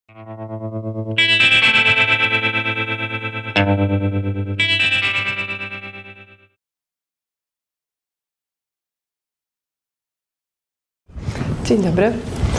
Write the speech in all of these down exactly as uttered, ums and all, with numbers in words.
Dzień dobry.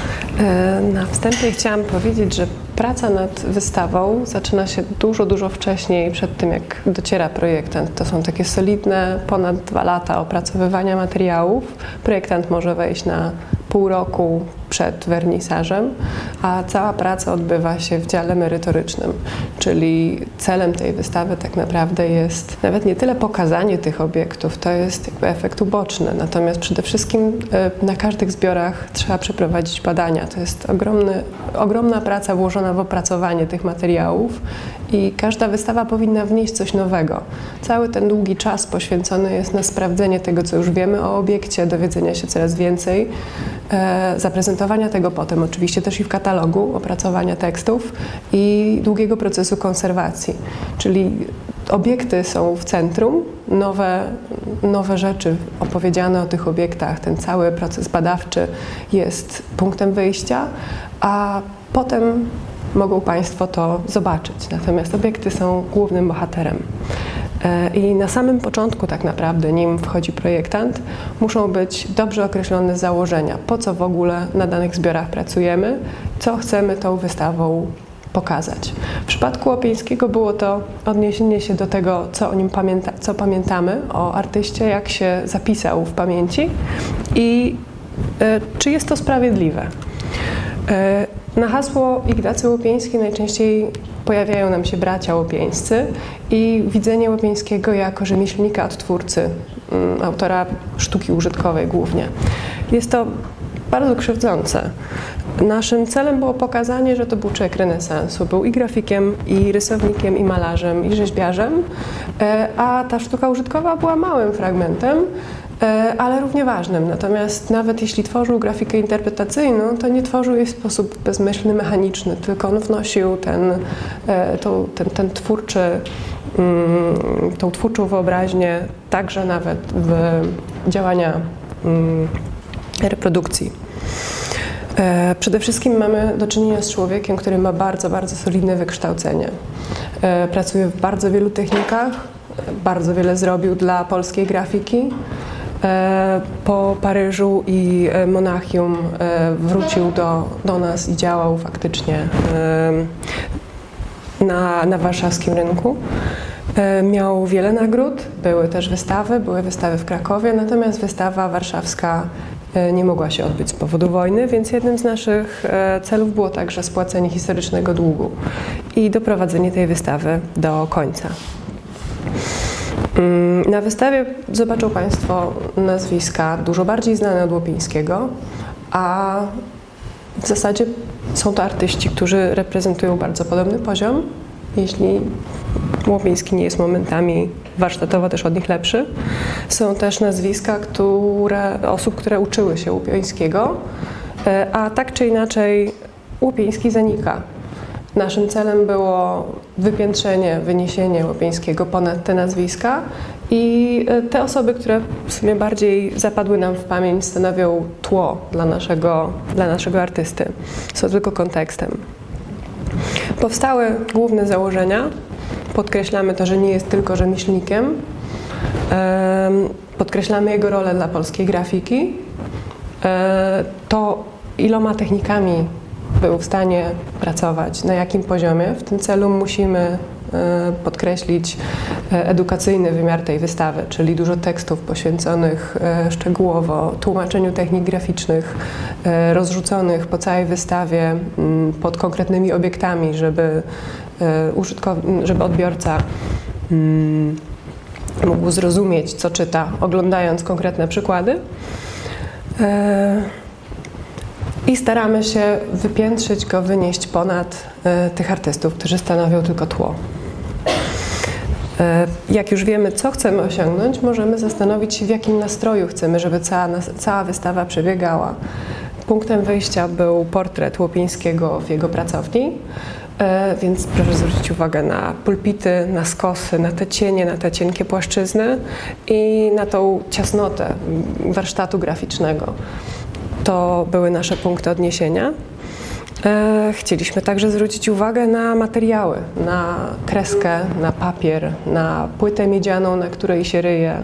Na wstępie chciałam powiedzieć, że praca nad wystawą zaczyna się dużo, dużo wcześniej, przed tym jak dociera projektant. To są takie solidne, ponad dwa lata opracowywania materiałów. Projektant może wejść na pół roku przed wernisażem, a cała praca odbywa się w dziale merytorycznym, czyli celem tej wystawy tak naprawdę jest nawet nie tyle pokazanie tych obiektów, to jest jakby efekt uboczny, natomiast przede wszystkim na każdych zbiorach trzeba przeprowadzić badania. To jest ogromny, ogromna praca włożona w opracowanie tych materiałów i każda wystawa powinna wnieść coś nowego. Cały ten długi czas poświęcony jest na sprawdzenie tego, co już wiemy o obiekcie, dowiedzenia się coraz więcej, e, zaprezentowania tego potem oczywiście też i w katalogu, opracowania tekstów i długiego procesu konserwacji. Czyli obiekty są w centrum, nowe, nowe rzeczy opowiedziane o tych obiektach, ten cały proces badawczy jest punktem wyjścia, a potem mogą Państwo to zobaczyć. Natomiast obiekty są głównym bohaterem. I na samym początku tak naprawdę, nim wchodzi projektant, muszą być dobrze określone założenia, po co w ogóle na danych zbiorach pracujemy, co chcemy tą wystawą pokazać. W przypadku Łopieńskiego było to odniesienie się do tego, co o nim pamięta, co pamiętamy o artyście, jak się zapisał w pamięci i y, czy jest to sprawiedliwe. Y, Na hasło Ignacy Łopieński najczęściej pojawiają nam się bracia łopieńscy i widzenie Łopieńskiego jako rzemieślnika odtwórcy, um, autora sztuki użytkowej głównie. Jest to bardzo krzywdzące. Naszym celem było pokazanie, że to był człowiek renesansu. Był i grafikiem, i rysownikiem, i malarzem, i rzeźbiarzem, a ta sztuka użytkowa była małym fragmentem, ale równie ważnym. Natomiast nawet jeśli tworzył grafikę interpretacyjną, to nie tworzył jej w sposób bezmyślny, mechaniczny, tylko on wnosił ten, to, ten, ten twórczy, tą twórczą wyobraźnię także nawet w działania reprodukcji. Przede wszystkim mamy do czynienia z człowiekiem, który ma bardzo, bardzo solidne wykształcenie. Pracuje w bardzo wielu technikach, bardzo wiele zrobił dla polskiej grafiki. Po Paryżu i Monachium wrócił do, do nas i działał faktycznie na, na warszawskim rynku. Miał wiele nagród, były też wystawy, były wystawy w Krakowie, natomiast wystawa warszawska nie mogła się odbyć z powodu wojny, więc jednym z naszych celów było także spłacenie historycznego długu i doprowadzenie tej wystawy do końca. Na wystawie zobaczą Państwo nazwiska dużo bardziej znane od Łopieńskiego, a w zasadzie są to artyści, którzy reprezentują bardzo podobny poziom, jeśli Łopieński nie jest momentami warsztatowo też od nich lepszy. Są też nazwiska które, osób, które uczyły się Łopieńskiego, a tak czy inaczej Łopieński zanika. Naszym celem było wypiętrzenie, wyniesienie Łopieńskiego ponad te nazwiska i te osoby, które w sumie bardziej zapadły nam w pamięć, stanowią tło dla naszego, dla naszego artysty. Są tylko kontekstem. Powstały główne założenia. Podkreślamy to, że nie jest tylko rzemieślnikiem. Podkreślamy jego rolę dla polskiej grafiki. To, iloma technikami był w stanie pracować, na jakim poziomie. W tym celu musimy podkreślić edukacyjny wymiar tej wystawy, czyli dużo tekstów poświęconych szczegółowo tłumaczeniu technik graficznych, rozrzuconych po całej wystawie pod konkretnymi obiektami, żeby, żeby odbiorca mógł zrozumieć, co czyta, oglądając konkretne przykłady. I staramy się wypiętrzyć go, wynieść ponad y, tych artystów, którzy stanowią tylko tło. Y, jak już wiemy, co chcemy osiągnąć, możemy zastanowić się, w jakim nastroju chcemy, żeby cała, cała wystawa przebiegała. Punktem wyjścia był portret Łopieńskiego w jego pracowni, y, więc proszę zwrócić uwagę na pulpity, na skosy, na te cienie, na te cienkie płaszczyzny i na tą ciasnotę warsztatu graficznego. To były nasze punkty odniesienia. Chcieliśmy także zwrócić uwagę na materiały, na kreskę, na papier, na płytę miedzianą, na której się ryje.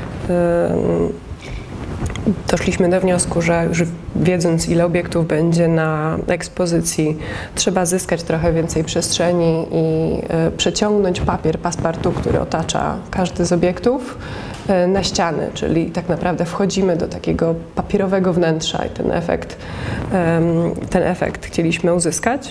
Doszliśmy do wniosku, że już wiedząc, ile obiektów będzie na ekspozycji, trzeba zyskać trochę więcej przestrzeni i przeciągnąć papier passepartout, który otacza każdy z obiektów, na ściany, czyli tak naprawdę wchodzimy do takiego papierowego wnętrza i ten efekt, ten efekt chcieliśmy uzyskać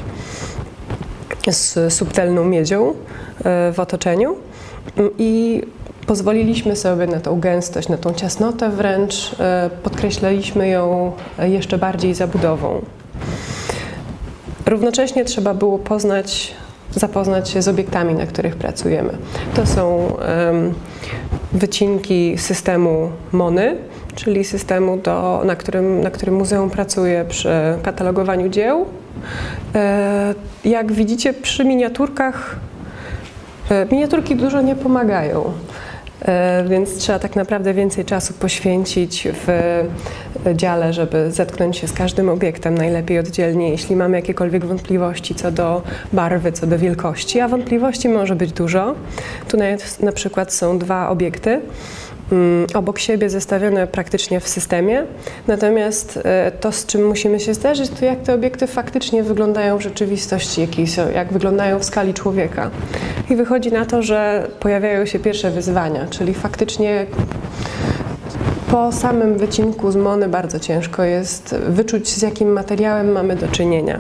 z subtelną miedzią w otoczeniu i pozwoliliśmy sobie na tą gęstość, na tą ciasnotę wręcz, podkreślaliśmy ją jeszcze bardziej zabudową. Równocześnie trzeba było poznać, zapoznać się z obiektami, na których pracujemy. To są um, wycinki systemu MONY, czyli systemu, do, na, którym, na którym muzeum pracuje przy katalogowaniu dzieł. E, jak widzicie przy miniaturkach, e, miniaturki dużo nie pomagają. Więc trzeba tak naprawdę więcej czasu poświęcić w dziale, żeby zetknąć się z każdym obiektem, najlepiej oddzielnie, jeśli mamy jakiekolwiek wątpliwości co do barwy, co do wielkości, a wątpliwości może być dużo. Tu na przykład są dwa obiekty obok siebie zestawione praktycznie w systemie, natomiast to, z czym musimy się zderzyć, to jak te obiekty faktycznie wyglądają w rzeczywistości, jakiej są, jak wyglądają w skali człowieka. I wychodzi na to, że pojawiają się pierwsze wyzwania, czyli faktycznie po samym wycinku z MONY bardzo ciężko jest wyczuć, z jakim materiałem mamy do czynienia.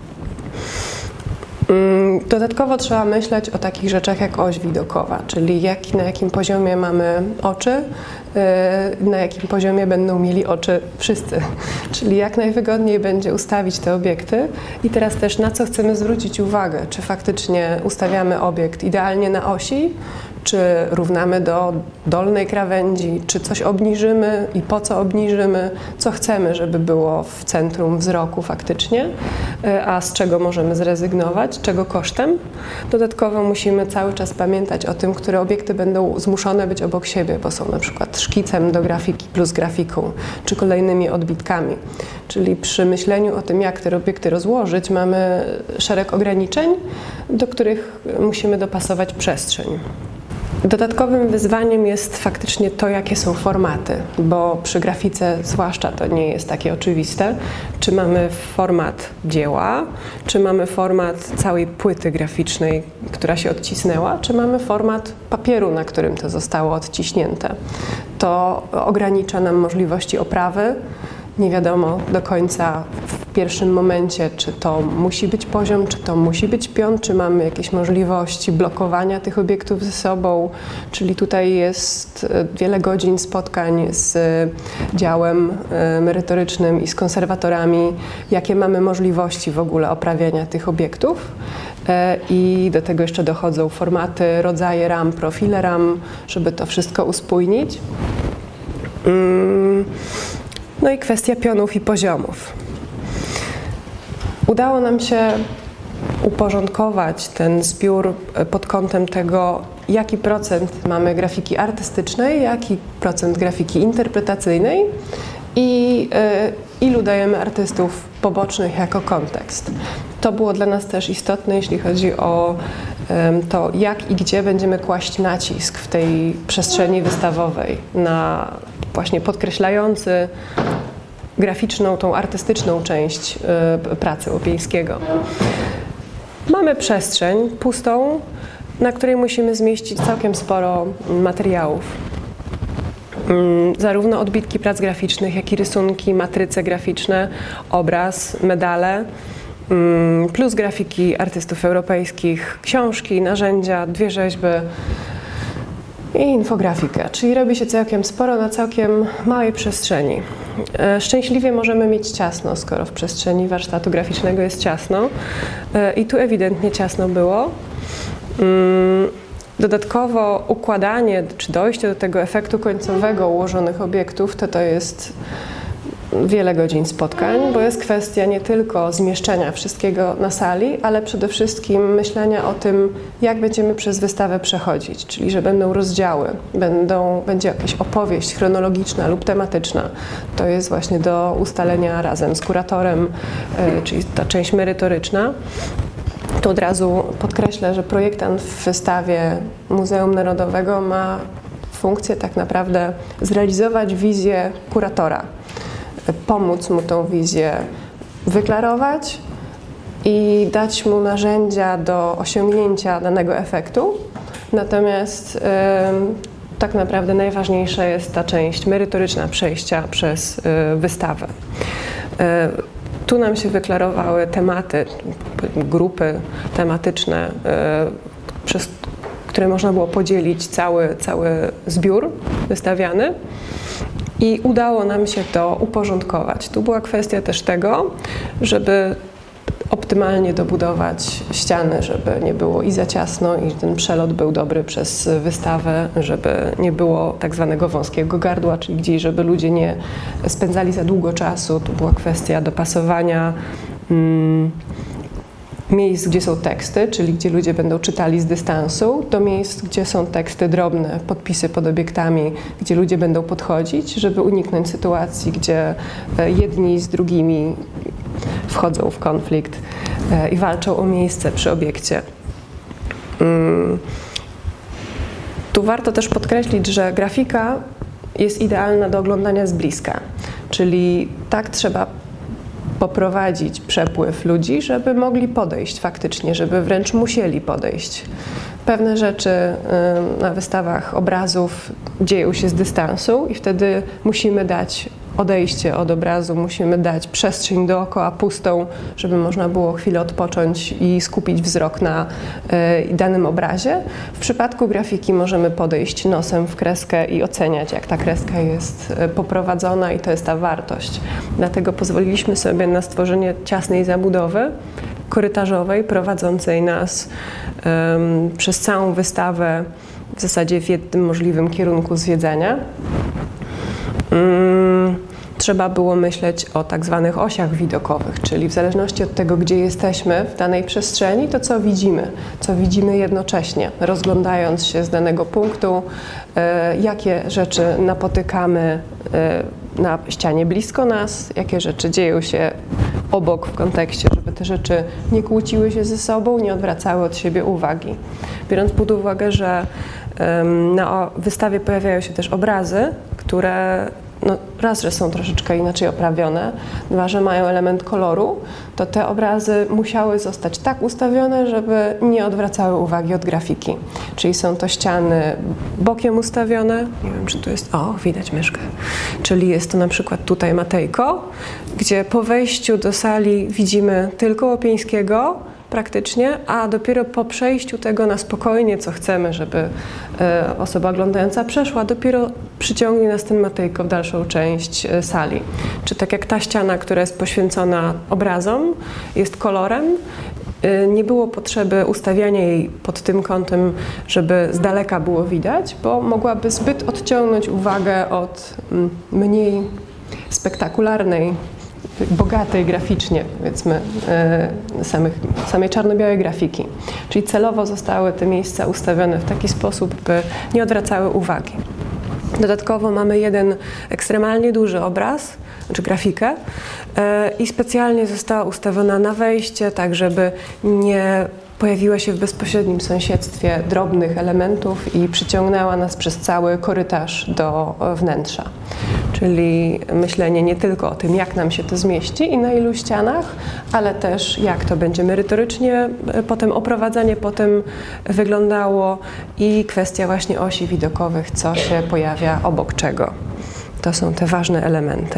Dodatkowo trzeba myśleć o takich rzeczach jak oś widokowa, czyli jak, na jakim poziomie mamy oczy, na jakim poziomie będą mieli oczy wszyscy, czyli jak najwygodniej będzie ustawić te obiekty i teraz też na co chcemy zwrócić uwagę, czy faktycznie ustawiamy obiekt idealnie na osi, czy równamy do dolnej krawędzi, czy coś obniżymy i po co obniżymy, co chcemy, żeby było w centrum wzroku faktycznie, a z czego możemy zrezygnować, czego kosztem. Dodatkowo musimy cały czas pamiętać o tym, które obiekty będą zmuszone być obok siebie, bo są na przykład szkicem do grafiki plus grafiką, czy kolejnymi odbitkami. Czyli przy myśleniu o tym, jak te obiekty rozłożyć, mamy szereg ograniczeń, do których musimy dopasować przestrzeń. Dodatkowym wyzwaniem jest faktycznie to, jakie są formaty, bo przy grafice zwłaszcza to nie jest takie oczywiste. Czy mamy format dzieła, czy mamy format całej płyty graficznej, która się odcisnęła, czy mamy format papieru, na którym to zostało odciśnięte. To ogranicza nam możliwości oprawy. Nie wiadomo do końca w pierwszym momencie, czy to musi być poziom, czy to musi być pion, czy mamy jakieś możliwości blokowania tych obiektów ze sobą. Czyli tutaj jest wiele godzin spotkań z działem merytorycznym i z konserwatorami, jakie mamy możliwości w ogóle oprawiania tych obiektów. I do tego jeszcze dochodzą formaty, rodzaje ram, profile ram, żeby to wszystko uspójnić. No i kwestia pionów i poziomów. Udało nam się uporządkować ten zbiór pod kątem tego, jaki procent mamy grafiki artystycznej, jaki procent grafiki interpretacyjnej i y, ilu dajemy artystów pobocznych jako kontekst. To było dla nas też istotne, jeśli chodzi o y, to, jak i gdzie będziemy kłaść nacisk w tej przestrzeni wystawowej na właśnie podkreślający graficzną, tą artystyczną część y, pracy Łopińskiego. Mamy przestrzeń pustą, na której musimy zmieścić całkiem sporo materiałów. Y, zarówno odbitki prac graficznych, jak i rysunki, matryce graficzne, obraz, medale, y, plus grafiki artystów europejskich, książki, narzędzia, dwie rzeźby i infografikę, czyli robi się całkiem sporo na całkiem małej przestrzeni. Szczęśliwie możemy mieć ciasno, skoro w przestrzeni warsztatu graficznego jest ciasno i tu ewidentnie ciasno było. Dodatkowo układanie czy dojście do tego efektu końcowego ułożonych obiektów to to jest wiele godzin spotkań, bo jest kwestia nie tylko zmieszczenia wszystkiego na sali, ale przede wszystkim myślenia o tym, jak będziemy przez wystawę przechodzić, czyli że będą rozdziały, będą, będzie jakaś opowieść chronologiczna lub tematyczna. To jest właśnie do ustalenia razem z kuratorem, czyli ta część merytoryczna. Tu od razu podkreślę, że projektant w wystawie Muzeum Narodowego ma funkcję tak naprawdę zrealizować wizję kuratora, pomóc mu tą wizję wyklarować i dać mu narzędzia do osiągnięcia danego efektu. Natomiast yy, tak naprawdę najważniejsza jest ta część merytoryczna przejścia przez yy, wystawę. Yy, Tu nam się wyklarowały tematy, grupy tematyczne, yy, przez które można było podzielić cały, cały zbiór wystawiany i udało nam się to uporządkować. Tu była kwestia też tego, żeby optymalnie dobudować ściany, żeby nie było i za ciasno, i ten przelot był dobry przez wystawę, żeby nie było tak zwanego wąskiego gardła, czyli gdzieś, żeby ludzie nie spędzali za długo czasu. Tu była kwestia dopasowania mm, miejsc, gdzie są teksty, czyli gdzie ludzie będą czytali z dystansu, do miejsc, gdzie są teksty drobne, podpisy pod obiektami, gdzie ludzie będą podchodzić, żeby uniknąć sytuacji, gdzie jedni z drugimi wchodzą w konflikt i walczą o miejsce przy obiekcie. Tu warto też podkreślić, że grafika jest idealna do oglądania z bliska, czyli tak trzeba poprowadzić przepływ ludzi, żeby mogli podejść faktycznie, żeby wręcz musieli podejść. Pewne rzeczy na wystawach obrazów dzieją się z dystansu i wtedy musimy dać odejście od obrazu, musimy dać przestrzeń dookoła pustą, żeby można było chwilę odpocząć i skupić wzrok na y, danym obrazie. W przypadku grafiki możemy podejść nosem w kreskę i oceniać, jak ta kreska jest poprowadzona i to jest ta wartość. Dlatego pozwoliliśmy sobie na stworzenie ciasnej zabudowy korytarzowej, prowadzącej nas um, przez całą wystawę w zasadzie w jednym możliwym kierunku zwiedzania. Um, trzeba było myśleć o tak zwanych osiach widokowych, czyli w zależności od tego, gdzie jesteśmy w danej przestrzeni, to co widzimy, co widzimy jednocześnie, rozglądając się z danego punktu, e, jakie rzeczy napotykamy e, na ścianie blisko nas, jakie rzeczy dzieją się obok w kontekście, żeby te rzeczy nie kłóciły się ze sobą, nie odwracały od siebie uwagi. Biorąc pod uwagę, że um, na wystawie pojawiają się też obrazy, które no, raz, że są troszeczkę inaczej oprawione, dwa, że mają element koloru, to te obrazy musiały zostać tak ustawione, żeby nie odwracały uwagi od grafiki. Czyli są to ściany bokiem ustawione, nie wiem, czy tu jest, o, widać myszkę, czyli jest to na przykład tutaj Matejko, gdzie po wejściu do sali widzimy tylko Łopińskiego, praktycznie, a dopiero po przejściu tego na spokojnie, co chcemy, żeby e, osoba oglądająca przeszła, dopiero przyciągnie nas ten Matejko w dalszą część e, sali. Czy tak jak ta ściana, która jest poświęcona obrazom, jest kolorem, e, nie było potrzeby ustawiania jej pod tym kątem, żeby z daleka było widać, bo mogłaby zbyt odciągnąć uwagę od m, mniej spektakularnej, bogatej graficznie, powiedzmy, samych, samej czarno-białej grafiki. Czyli celowo zostały te miejsca ustawione w taki sposób, by nie odwracały uwagi. Dodatkowo mamy jeden ekstremalnie duży obraz, znaczy grafikę, i specjalnie została ustawiona na wejście, tak żeby nie pojawiła się w bezpośrednim sąsiedztwie drobnych elementów i przyciągnęła nas przez cały korytarz do wnętrza. Czyli myślenie nie tylko o tym, jak nam się to zmieści i na ilu ścianach, ale też jak to będzie merytorycznie, potem oprowadzanie potem wyglądało i kwestia właśnie osi widokowych, co się pojawia obok czego. To są te ważne elementy.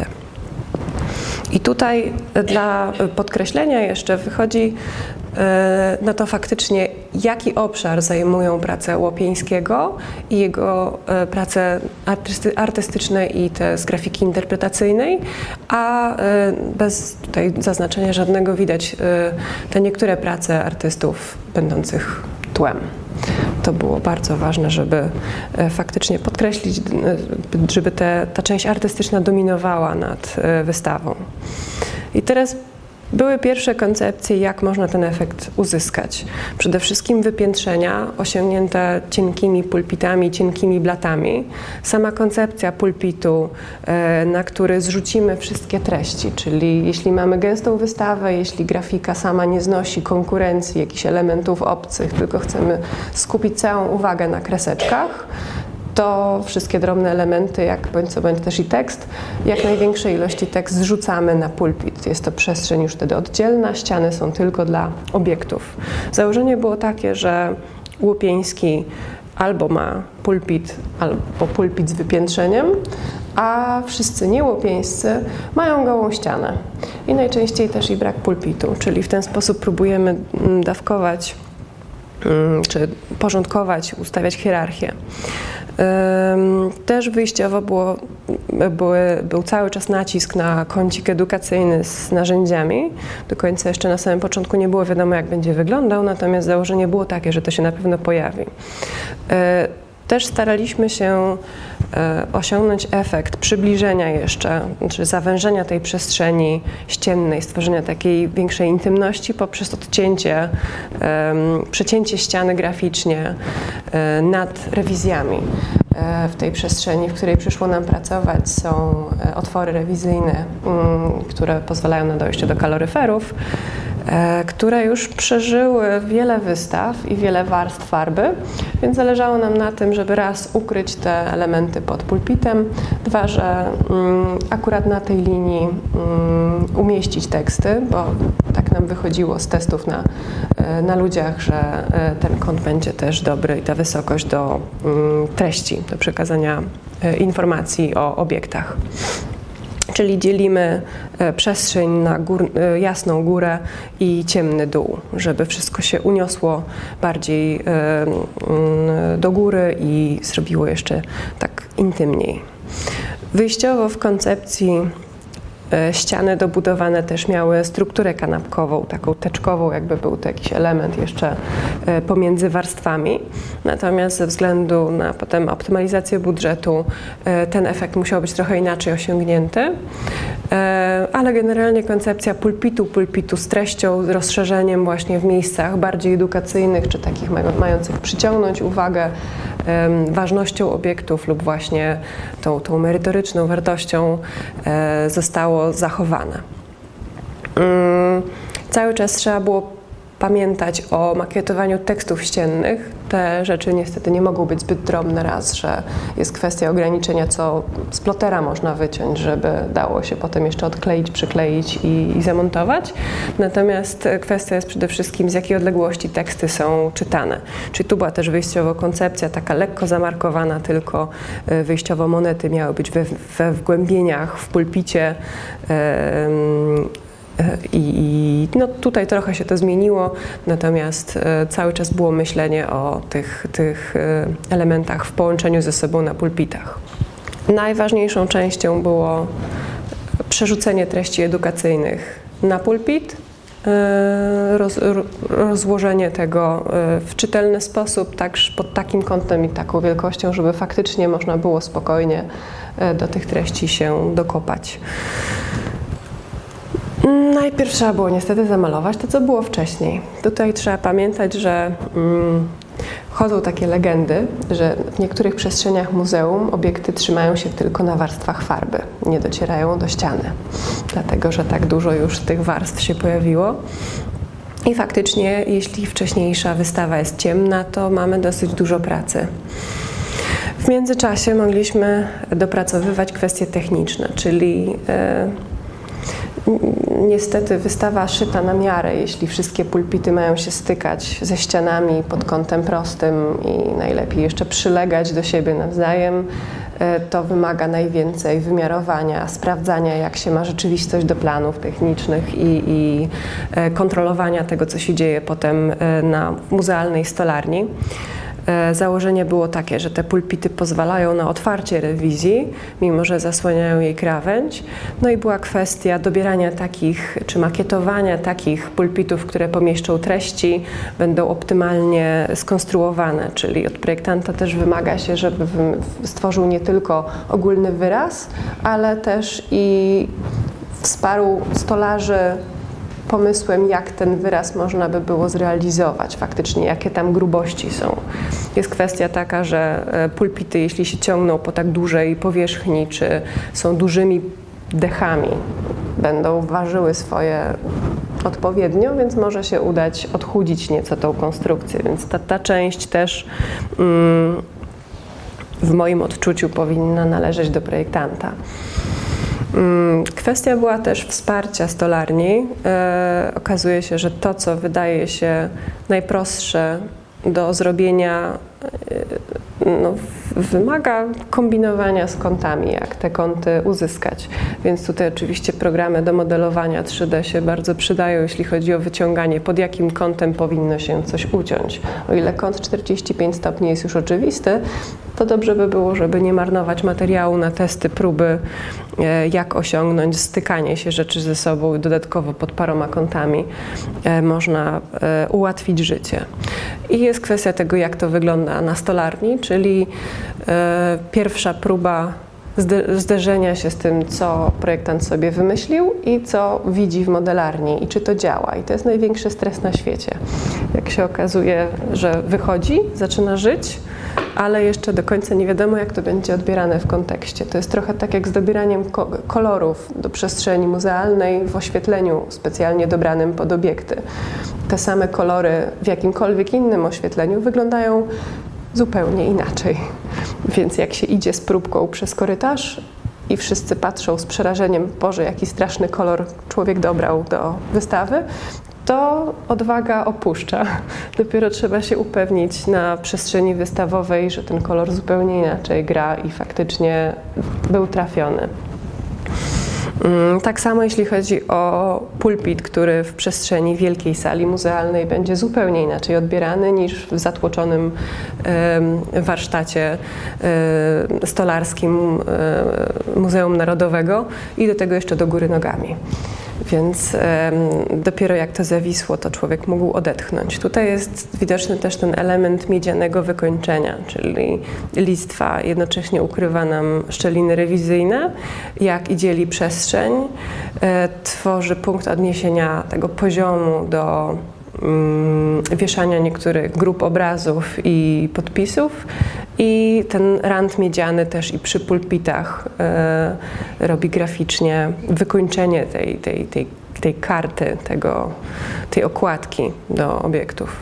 I tutaj dla podkreślenia jeszcze wychodzi no to faktycznie jaki obszar zajmują prace Łopińskiego i jego prace artysty, artystyczne i te z grafiki interpretacyjnej, a bez tutaj zaznaczenia żadnego widać te niektóre prace artystów będących tłem. to było bardzo ważne, żeby faktycznie podkreślić, żeby te, ta część artystyczna dominowała nad wystawą. I teraz były pierwsze koncepcje, jak można ten efekt uzyskać. Przede wszystkim wypiętrzenia osiągnięte cienkimi pulpitami, cienkimi blatami. Sama koncepcja pulpitu, na który zrzucimy wszystkie treści, czyli jeśli mamy gęstą wystawę, jeśli grafika sama nie znosi konkurencji, jakichś elementów obcych, tylko chcemy skupić całą uwagę na kreseczkach, to wszystkie drobne elementy, jak bądź co bądź też i tekst, jak największej ilości tekst zrzucamy na pulpit. Jest to przestrzeń już wtedy oddzielna, ściany są tylko dla obiektów. Założenie było takie, że Łupieński albo ma pulpit, albo pulpit z wypiętrzeniem, a wszyscy niełupieńscy mają gołą ścianę. I najczęściej też i brak pulpitu, czyli w ten sposób próbujemy dawkować czy porządkować, ustawiać hierarchię. Też wyjściowo było, były, był cały czas nacisk na kącik edukacyjny z narzędziami. Do końca jeszcze na samym początku nie było wiadomo, jak będzie wyglądał, natomiast założenie było takie, że to się na pewno pojawi. Też staraliśmy się osiągnąć efekt przybliżenia jeszcze, czy zawężenia tej przestrzeni ściennej, stworzenia takiej większej intymności poprzez odcięcie, przecięcie ściany graficznie nad rewizjami. W tej przestrzeni, w której przyszło nam pracować, są otwory rewizyjne, które pozwalają na dojście do kaloryferów, które już przeżyły wiele wystaw i wiele warstw farby, więc zależało nam na tym, żeby raz ukryć te elementy pod pulpitem, dwa, że um, akurat na tej linii um, umieścić teksty, bo tak nam wychodziło z testów na, na ludziach, że ten kąt będzie też dobry i ta wysokość do um, treści, do przekazania informacji o obiektach. Czyli dzielimy przestrzeń na gór, jasną górę i ciemny dół, żeby wszystko się uniosło bardziej do góry i zrobiło jeszcze tak intymniej. Wyjściowo w koncepcji ściany dobudowane też miały strukturę kanapkową, taką teczkową, jakby był to jakiś element jeszcze pomiędzy warstwami. Natomiast ze względu na potem optymalizację budżetu ten efekt musiał być trochę inaczej osiągnięty. Ale generalnie koncepcja pulpitu, pulpitu z treścią, z rozszerzeniem właśnie w miejscach bardziej edukacyjnych, czy takich mających przyciągnąć uwagę ważnością obiektów lub właśnie tą, tą merytoryczną wartością zostało zachowane. Cały czas trzeba było pamiętać o makietowaniu tekstów ściennych. Te rzeczy niestety nie mogą być zbyt drobne, raz, że jest kwestia ograniczenia, co z plotera można wyciąć, żeby dało się potem jeszcze odkleić, przykleić i, i zamontować. Natomiast kwestia jest przede wszystkim, z jakiej odległości teksty są czytane. Czyli tu była też wyjściowo koncepcja taka lekko zamarkowana, tylko wyjściowo monety miały być we, we wgłębieniach w pulpicie. I, I no tutaj trochę się to zmieniło, natomiast e, cały czas było myślenie o tych, tych e, elementach w połączeniu ze sobą na pulpitach. Najważniejszą częścią było przerzucenie treści edukacyjnych na pulpit, e, roz, rozłożenie tego e, w czytelny sposób, tak, pod takim kątem i taką wielkością, żeby faktycznie można było spokojnie e, do tych treści się dokopać. Najpierw trzeba było niestety zamalować to, co było wcześniej. Tutaj trzeba pamiętać, że mm, chodzą takie legendy, że w niektórych przestrzeniach muzeum obiekty trzymają się tylko na warstwach farby, nie docierają do ściany, dlatego że tak dużo już tych warstw się pojawiło. I faktycznie, jeśli wcześniejsza wystawa jest ciemna, to mamy dosyć dużo pracy. W międzyczasie mogliśmy dopracowywać kwestie techniczne, czyli yy, niestety wystawa szyta na miarę, jeśli wszystkie pulpity mają się stykać ze ścianami pod kątem prostym i najlepiej jeszcze przylegać do siebie nawzajem, to wymaga najwięcej wymiarowania, sprawdzania, jak się ma rzeczywistość do planów technicznych i, i kontrolowania tego, co się dzieje potem na muzealnej stolarni. Założenie było takie, że te pulpity pozwalają na otwarcie rewizji, mimo że zasłaniają jej krawędź. No i była kwestia dobierania takich, czy makietowania takich pulpitów, które pomieszczą treści, będą optymalnie skonstruowane, czyli od projektanta też wymaga się, żeby stworzył nie tylko ogólny wyraz, ale też i wsparł stolarzy pomysłem, jak ten wyraz można by było zrealizować, faktycznie jakie tam grubości są. Jest kwestia taka, że pulpity, jeśli się ciągną po tak dużej powierzchni, czy są dużymi dechami, będą ważyły swoje odpowiednio, więc może się udać odchudzić nieco tą konstrukcję, więc ta, ta część też mm, w moim odczuciu powinna należeć do projektanta. Kwestia była też wsparcia stolarni. E, okazuje się, że to, co wydaje się najprostsze do zrobienia, e, no, wymaga kombinowania z kątami, jak te kąty uzyskać. Więc tutaj oczywiście programy do modelowania trzy D się bardzo przydają, jeśli chodzi o wyciąganie, pod jakim kątem powinno się coś uciąć. O ile kąt czterdzieści pięć stopni jest już oczywisty, to dobrze by było, żeby nie marnować materiału na testy, próby, jak osiągnąć stykanie się rzeczy ze sobą i dodatkowo pod paroma kątami można ułatwić życie. I jest kwestia tego, jak to wygląda na stolarni, czyli pierwsza próba zderzenia się z tym, co projektant sobie wymyślił i co widzi w modelarni i czy to działa. I to jest największy stres na świecie. Jak się okazuje, że wychodzi, zaczyna żyć, ale jeszcze do końca nie wiadomo, jak to będzie odbierane w kontekście. To jest trochę tak jak z dobieraniem ko kolorów do przestrzeni muzealnej w oświetleniu specjalnie dobranym pod obiekty. Te same kolory w jakimkolwiek innym oświetleniu wyglądają zupełnie inaczej. Więc jak się idzie z próbką przez korytarz i wszyscy patrzą z przerażeniem, Boże, jaki straszny kolor człowiek dobrał do wystawy, to odwaga opuszcza. Dopiero trzeba się upewnić na przestrzeni wystawowej, że ten kolor zupełnie inaczej gra i faktycznie był trafiony. Tak samo jeśli chodzi o pulpit, który w przestrzeni wielkiej sali muzealnej będzie zupełnie inaczej odbierany niż w zatłoczonym warsztacie stolarskim Muzeum Narodowego i do tego jeszcze do góry nogami. Więc um, dopiero jak to zawisło, to człowiek mógł odetchnąć. Tutaj jest widoczny też ten element miedzianego wykończenia, czyli listwa jednocześnie ukrywa nam szczeliny rewizyjne, jak i dzieli przestrzeń, e, tworzy punkt odniesienia tego poziomu do um, wieszania niektórych grup obrazów i podpisów. I ten rand miedziany też i przy pulpitach e, robi graficznie wykończenie tej, tej, tej, tej karty, tego, tej okładki do obiektów.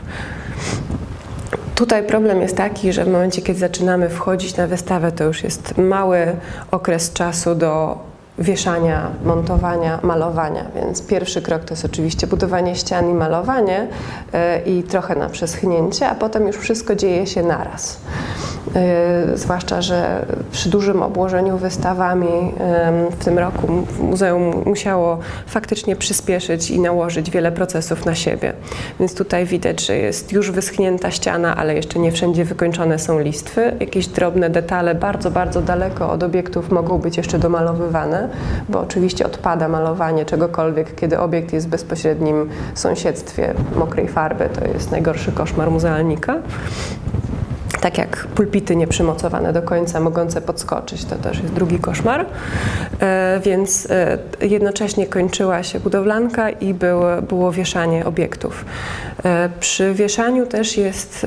Tutaj problem jest taki, że w momencie, kiedy zaczynamy wchodzić na wystawę, to już jest mały okres czasu do wieszania, montowania, malowania, więc pierwszy krok to jest oczywiście budowanie ścian i malowanie yy, i trochę na przeschnięcie, a potem już wszystko dzieje się naraz. Yy, zwłaszcza, że przy dużym obłożeniu wystawami yy, w tym roku muzeum musiało faktycznie przyspieszyć i nałożyć wiele procesów na siebie. Więc tutaj widać, że jest już wyschnięta ściana, ale jeszcze nie wszędzie wykończone są listwy. Jakieś drobne detale bardzo, bardzo daleko od obiektów mogą być jeszcze domalowywane, bo oczywiście odpada malowanie czegokolwiek, kiedy obiekt jest w bezpośrednim sąsiedztwie mokrej farby. To jest najgorszy koszmar muzealnika. Tak jak pulpity nieprzymocowane do końca, mogące podskoczyć, to też jest drugi koszmar. E, więc e, jednocześnie kończyła się budowlanka i było, było wieszanie obiektów. E, przy wieszaniu też jest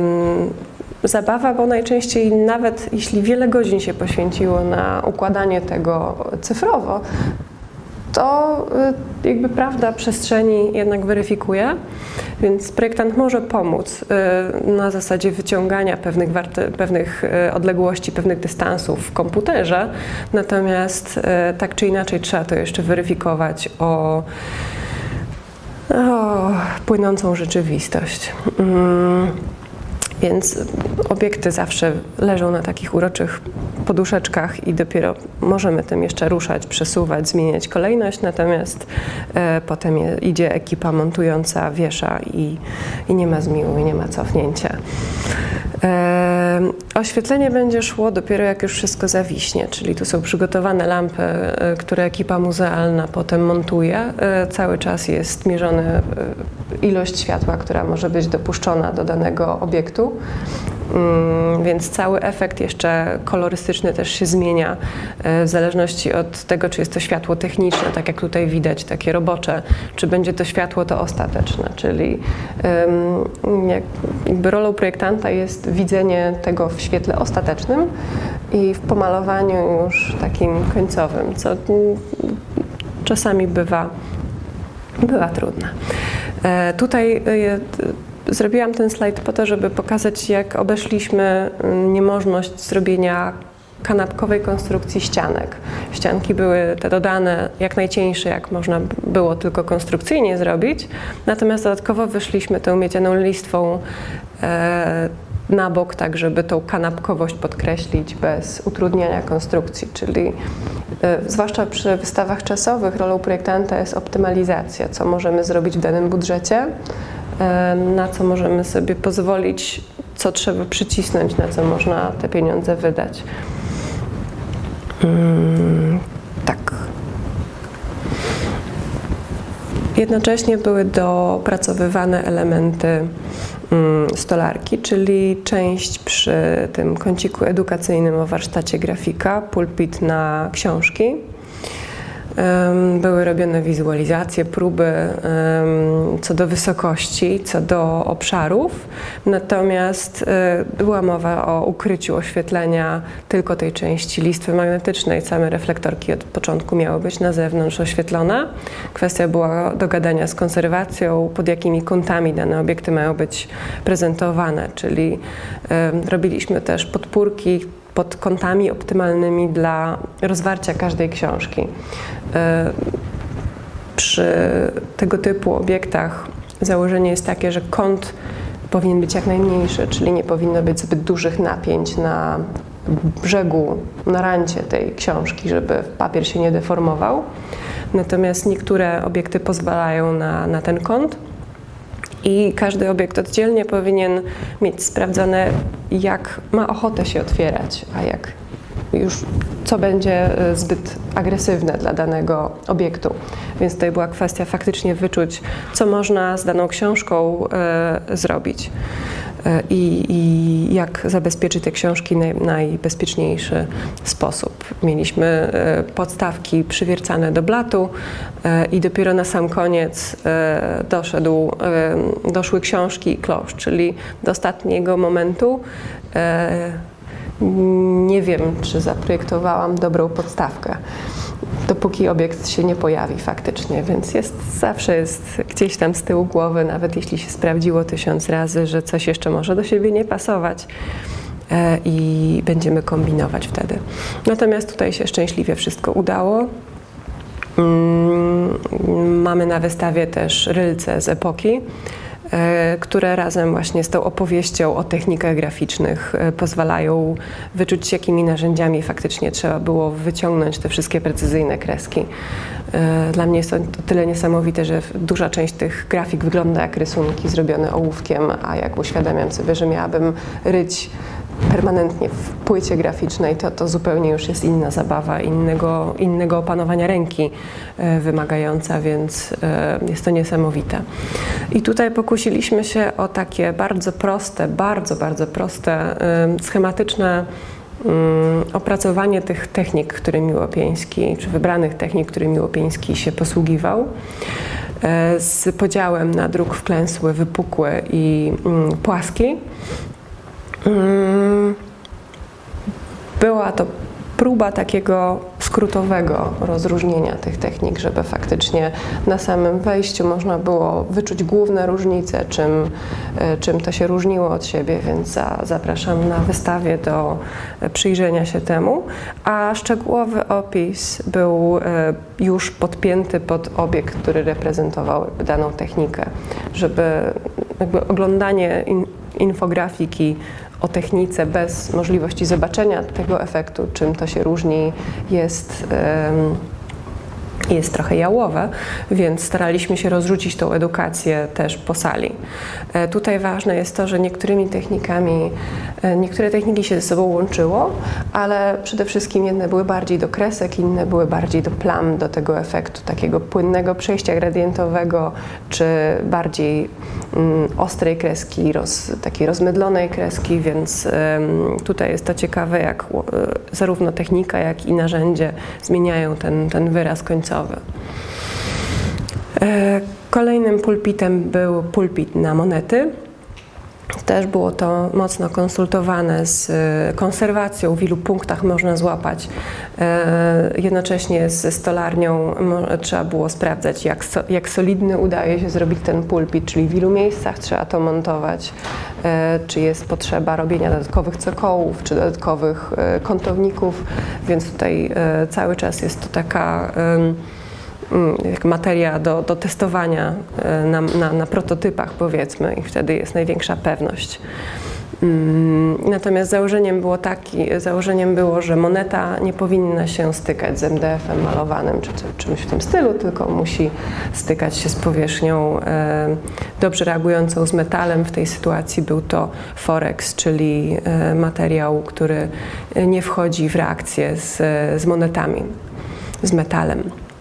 e, zabawa, bo najczęściej nawet jeśli wiele godzin się poświęciło na układanie tego cyfrowo, to jakby prawda przestrzeni jednak weryfikuje, więc projektant może pomóc na zasadzie wyciągania pewnych, pewnych odległości, pewnych dystansów w komputerze, natomiast tak czy inaczej trzeba to jeszcze weryfikować o, o płynącą rzeczywistość. Więc obiekty zawsze leżą na takich uroczych poduszeczkach i dopiero możemy tym jeszcze ruszać, przesuwać, zmieniać kolejność, natomiast e, potem je, idzie ekipa montująca, wiesza i, i nie ma zmiłu, i nie ma cofnięcia. E, oświetlenie będzie szło dopiero jak już wszystko zawiśnie, czyli tu są przygotowane lampy, e, które ekipa muzealna potem montuje. E, cały czas jest mierzony e, ilość światła, która może być dopuszczona do danego obiektu. Mm, więc cały efekt jeszcze kolorystyczny też się zmienia e, w zależności od tego, czy jest to światło techniczne, tak jak tutaj widać, takie robocze, czy będzie to światło to ostateczne, czyli um, jak, jakby rolą projektanta jest widzenie tego w świetle ostatecznym i w pomalowaniu już takim końcowym, co mm, czasami bywa, bywa trudne. E, tutaj e, Zrobiłam ten slajd po to, żeby pokazać, jak obeszliśmy niemożność zrobienia kanapkowej konstrukcji ścianek. Ścianki były te dodane jak najcieńsze, jak można było tylko konstrukcyjnie zrobić, natomiast dodatkowo wyszliśmy tą miedzianą listwą e, na bok, tak żeby tą kanapkowość podkreślić bez utrudniania konstrukcji, czyli e, zwłaszcza przy wystawach czasowych rolą projektanta jest optymalizacja, co możemy zrobić w danym budżecie, na co możemy sobie pozwolić, co trzeba przycisnąć, na co można te pieniądze wydać. Hmm, tak. Jednocześnie były dopracowywane elementy hmm, stolarki, czyli część przy tym kąciku edukacyjnym o warsztacie grafika, pulpit na książki. Były robione wizualizacje, próby co do wysokości, co do obszarów, natomiast była mowa o ukryciu oświetlenia tylko tej części listwy magnetycznej. Same reflektorki od początku miały być na zewnątrz oświetlone. Kwestia była dogadania z konserwacją, pod jakimi kątami dane obiekty mają być prezentowane, czyli robiliśmy też podpórki pod kątami optymalnymi dla rozwarcia każdej książki. Przy tego typu obiektach założenie jest takie, że kąt powinien być jak najmniejszy, czyli nie powinno być zbyt dużych napięć na brzegu, na rancie tej książki, żeby papier się nie deformował. Natomiast niektóre obiekty pozwalają na, na ten kąt. I każdy obiekt oddzielnie powinien mieć sprawdzone, jak ma ochotę się otwierać, a jak już co będzie zbyt agresywne dla danego obiektu. Więc tutaj była kwestia faktycznie wyczuć, co można z daną książką e, zrobić e, i jak zabezpieczyć te książki w naj, najbezpieczniejszy sposób. Mieliśmy e, podstawki przywiercane do blatu e, i dopiero na sam koniec e, doszedł, e, doszły książki i klosz, czyli do ostatniego momentu e, nie wiem, czy zaprojektowałam dobrą podstawkę, dopóki obiekt się nie pojawi faktycznie, więc jest, zawsze jest gdzieś tam z tyłu głowy, nawet jeśli się sprawdziło tysiąc razy, że coś jeszcze może do siebie nie pasować e, i będziemy kombinować wtedy. Natomiast tutaj się szczęśliwie wszystko udało. Mm, mamy na wystawie też rylce z epoki, które razem właśnie z tą opowieścią o technikach graficznych pozwalają wyczuć, jakimi narzędziami faktycznie trzeba było wyciągnąć te wszystkie precyzyjne kreski. Dla mnie jest to tyle niesamowite, że duża część tych grafik wygląda jak rysunki zrobione ołówkiem, a jak uświadamiam sobie, że miałabym ryć permanentnie w płycie graficznej, to, to zupełnie już jest inna zabawa, innego, innego opanowania ręki e, wymagająca, więc e, jest to niesamowite. I tutaj pokusiliśmy się o takie bardzo proste, bardzo, bardzo proste, e, schematyczne um, opracowanie tych technik, którymi Łopiński, czy wybranych technik, którymi Łopiński się posługiwał, e, z podziałem na druk wklęsły, wypukły i um, płaski. Była to próba takiego skrótowego rozróżnienia tych technik, żeby faktycznie na samym wejściu można było wyczuć główne różnice, czym, czym to się różniło od siebie, więc za, zapraszam na wystawie do przyjrzenia się temu. A szczegółowy opis był już podpięty pod obiekt, który reprezentował daną technikę, żeby jakby oglądanie in, infografiki o technice bez możliwości zobaczenia tego efektu, czym to się różni, jest, jest trochę jałowe, więc staraliśmy się rozrzucić tą edukację też po sali. Tutaj ważne jest to, że niektórymi technikami, niektóre techniki się ze sobą łączyło, ale przede wszystkim jedne były bardziej do kresek, inne były bardziej do plam, do tego efektu takiego płynnego przejścia gradientowego, czy bardziej um, ostrej kreski, roz, takiej rozmydlonej kreski, więc um, tutaj jest to ciekawe, jak um, zarówno technika, jak i narzędzie zmieniają ten, ten wyraz końcowy. Kolejnym pulpitem był pulpit na monety. Też było to mocno konsultowane z konserwacją, w ilu punktach można złapać. Jednocześnie ze stolarnią trzeba było sprawdzać, jak, so, jak solidny udaje się zrobić ten pulpit, czyli w ilu miejscach trzeba to montować, czy jest potrzeba robienia dodatkowych cokołów, czy dodatkowych kątowników, więc tutaj cały czas jest to taka jak materia do, do testowania na, na, na prototypach, powiedzmy, i wtedy jest największa pewność. Natomiast założeniem było, taki, założeniem było, że moneta nie powinna się stykać z em de efem malowanym czy czymś w tym stylu, tylko musi stykać się z powierzchnią e, dobrze reagującą z metalem. W tej sytuacji był to Forex, czyli e, materiał, który nie wchodzi w reakcję z, z monetami, z metalem.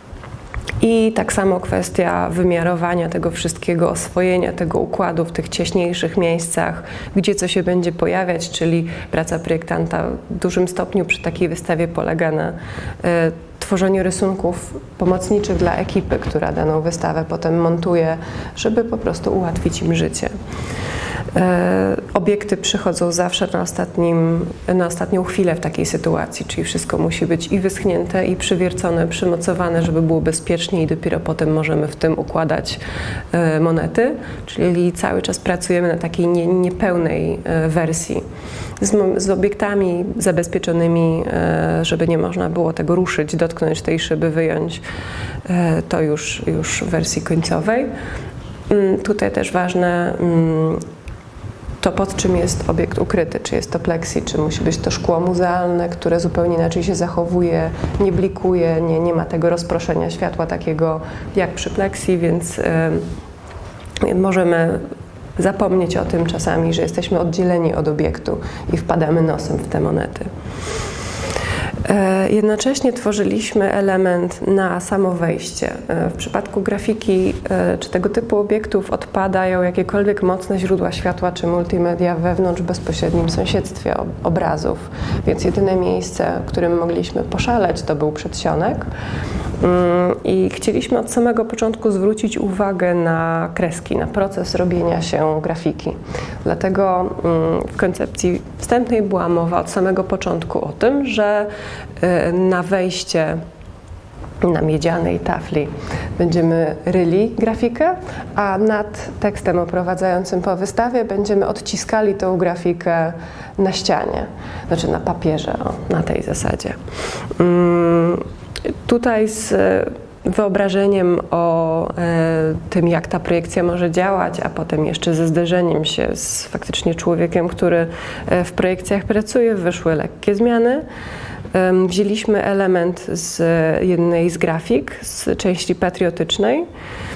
I tak samo kwestia wymiarowania tego wszystkiego, oswojenia tego układu w tych cieśniejszych miejscach, gdzie co się będzie pojawiać, czyli praca projektanta w dużym stopniu przy takiej wystawie polega na y, tworzeniu rysunków pomocniczych dla ekipy, która daną wystawę potem montuje, żeby po prostu ułatwić im życie. E, obiekty przychodzą zawsze na, ostatnim, na ostatnią chwilę w takiej sytuacji, czyli wszystko musi być i wyschnięte, i przywiercone, przymocowane, żeby było bezpiecznie, i dopiero potem możemy w tym układać e, monety, czyli cały czas pracujemy na takiej nie, niepełnej e, wersji. Z, z obiektami zabezpieczonymi, e, żeby nie można było tego ruszyć, dotknąć tej szyby, wyjąć, e, to już, już w wersji końcowej. Mm, tutaj też ważne mm, to, pod czym jest obiekt ukryty, czy jest to plexi, czy musi być to szkło muzealne, które zupełnie inaczej się zachowuje, nie blikuje, nie, nie ma tego rozproszenia światła takiego jak przy plexi, więc y, możemy zapomnieć o tym czasami, że jesteśmy oddzieleni od obiektu i wpadamy nosem w te monety. Jednocześnie tworzyliśmy element na samo wejście. W przypadku grafiki czy tego typu obiektów odpadają jakiekolwiek mocne źródła światła czy multimedia wewnątrz w bezpośrednim sąsiedztwie obrazów, więc jedyne miejsce, w którym mogliśmy poszaleć, to był przedsionek. I chcieliśmy od samego początku zwrócić uwagę na kreski, na proces robienia się grafiki. Dlatego w koncepcji wstępnej była mowa od samego początku o tym, że na wejście na miedzianej tafli będziemy ryli grafikę, a nad tekstem oprowadzającym po wystawie będziemy odciskali tą grafikę na ścianie, znaczy na papierze, o, na tej zasadzie. Tutaj z wyobrażeniem o e, tym, jak ta projekcja może działać, a potem jeszcze ze zderzeniem się z faktycznie człowiekiem, który w projekcjach pracuje, wyszły lekkie zmiany. E, wzięliśmy element z jednej z grafik, z części patriotycznej,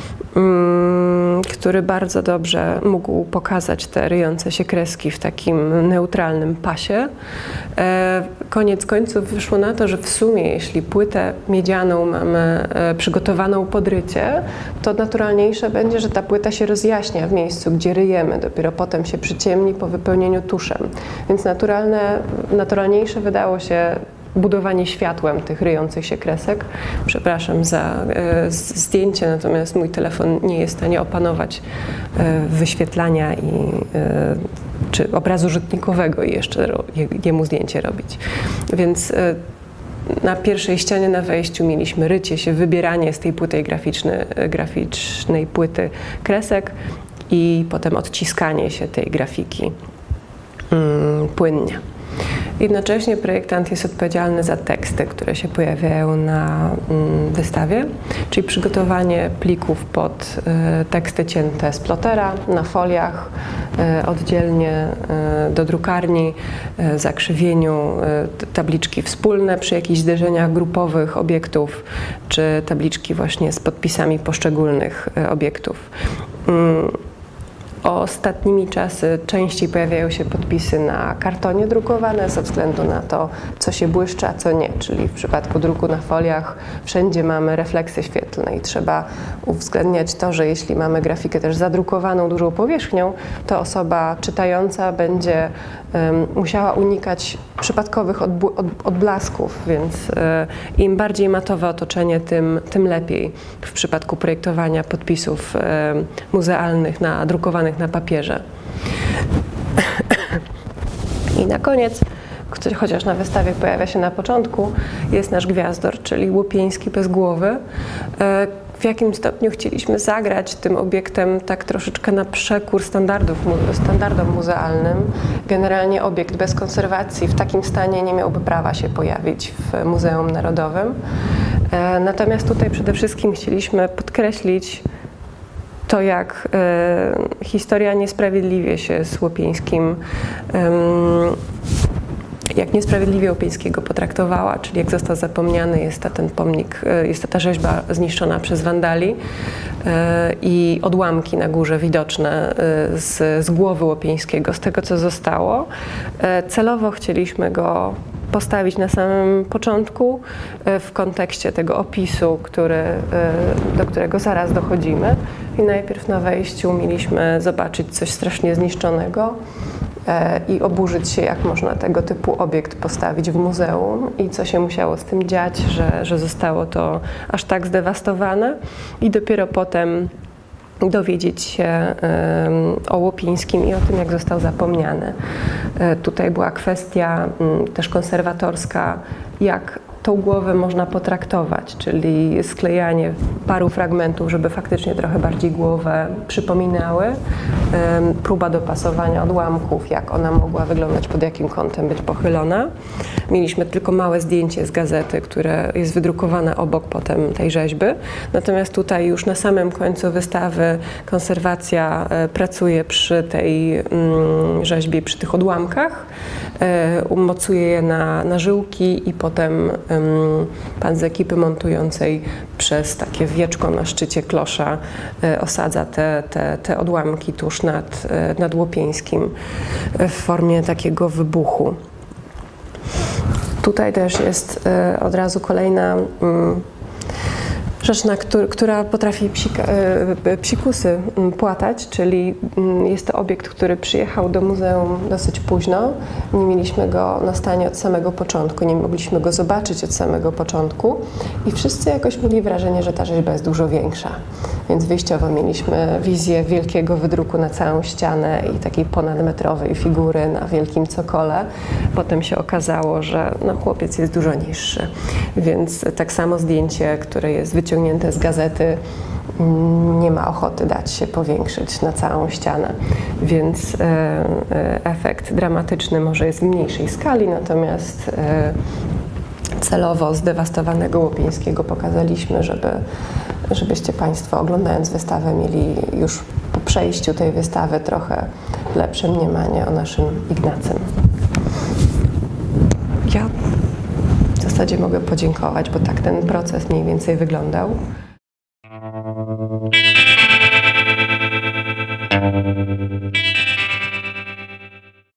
który bardzo dobrze mógł pokazać te ryjące się kreski w takim neutralnym pasie. Koniec końców wyszło na to, że w sumie, jeśli płytę miedzianą mamy przygotowaną pod rycie, to naturalniejsze będzie, że ta płyta się rozjaśnia w miejscu, gdzie ryjemy. Dopiero potem się przyciemni po wypełnieniu tuszem. Więc naturalne, naturalniejsze wydało się budowanie światłem tych ryjących się kresek. Przepraszam za e, zdjęcie, natomiast mój telefon nie jest w stanie opanować e, wyświetlania i, e, czy obrazu rzutnikowego i jeszcze ro, je, jemu zdjęcie robić. Więc e, na pierwszej ścianie na wejściu mieliśmy rycie się, wybieranie z tej płyty graficznej, graficznej płyty kresek i potem odciskanie się tej grafiki mm, płynnie. Jednocześnie projektant jest odpowiedzialny za teksty, które się pojawiają na wystawie, czyli przygotowanie plików pod teksty cięte z plotera na foliach, oddzielnie do drukarni, zakrzywieniu, tabliczki wspólne przy jakichś zderzeniach grupowych obiektów, czy tabliczki właśnie z podpisami poszczególnych obiektów. Ostatnimi czasy częściej pojawiają się podpisy na kartonie drukowane ze względu na to, co się błyszczy, a co nie. Czyli w przypadku druku na foliach wszędzie mamy refleksy świetlne i trzeba uwzględniać to, że jeśli mamy grafikę też zadrukowaną dużą powierzchnią, to osoba czytająca będzie um, musiała unikać przypadkowych odblasków, więc e, im bardziej matowe otoczenie, tym, tym lepiej w przypadku projektowania podpisów e, muzealnych na drukowanych na papierze. I na koniec, który chociaż na wystawie pojawia się na początku, jest nasz gwiazdor, czyli Łupieński bez głowy. E, w jakim stopniu chcieliśmy zagrać tym obiektem tak troszeczkę na przekór standardów, standardom muzealnym. Generalnie obiekt bez konserwacji w takim stanie nie miałby prawa się pojawić w Muzeum Narodowym. Natomiast tutaj przede wszystkim chcieliśmy podkreślić to, jak e, historia niesprawiedliwie się z Łupieńskim jak niesprawiedliwie Łupieńskiego potraktowała, czyli jak został zapomniany, jest ta, ten pomnik, jest ta, ta rzeźba zniszczona przez wandali i odłamki na górze widoczne z, z głowy Łupieńskiego, z tego co zostało. Celowo chcieliśmy go postawić na samym początku w kontekście tego opisu, który, do którego zaraz dochodzimy. I najpierw na wejściu mieliśmy zobaczyć coś strasznie zniszczonego i oburzyć się, jak można tego typu obiekt postawić w muzeum i co się musiało z tym dziać, że, że zostało to aż tak zdewastowane. I dopiero potem dowiedzieć się o Łupińskim i o tym, jak został zapomniany. Tutaj była kwestia też konserwatorska, jak tą głowę można potraktować, czyli sklejanie paru fragmentów, żeby faktycznie trochę bardziej głowę przypominały. Próba dopasowania odłamków, jak ona mogła wyglądać, pod jakim kątem być pochylona. Mieliśmy tylko małe zdjęcie z gazety, które jest wydrukowane obok potem tej rzeźby. Natomiast tutaj już na samym końcu wystawy konserwacja pracuje przy tej rzeźbie, przy tych odłamkach, umocuje je na, na żyłki i potem pan z ekipy montującej przez takie wieczko na szczycie klosza osadza te, te, te odłamki tuż nad, nad Łupieńskim w formie takiego wybuchu. Tutaj też jest od razu kolejna rzecz, na który, która potrafi psika, psikusy płatać, czyli jest to obiekt, który przyjechał do muzeum dosyć późno. Nie mieliśmy go na stanie od samego początku, nie mogliśmy go zobaczyć od samego początku i wszyscy jakoś mieli wrażenie, że ta rzeźba jest dużo większa. Więc wyjściowo mieliśmy wizję wielkiego wydruku na całą ścianę i takiej ponadmetrowej figury na wielkim cokole. Potem się okazało, że no, chłopiec jest dużo niższy. Więc tak samo zdjęcie, które jest wyciągnięte z gazety, nie ma ochoty dać się powiększyć na całą ścianę. Więc e, efekt dramatyczny może jest w mniejszej skali, natomiast e, celowo zdewastowanego Łupińskiego pokazaliśmy, żeby, żebyście Państwo, oglądając wystawę, mieli już po przejściu tej wystawy trochę lepsze mniemanie o naszym Ignacym. Ja w zasadzie mogę podziękować, bo tak ten proces mniej więcej wyglądał.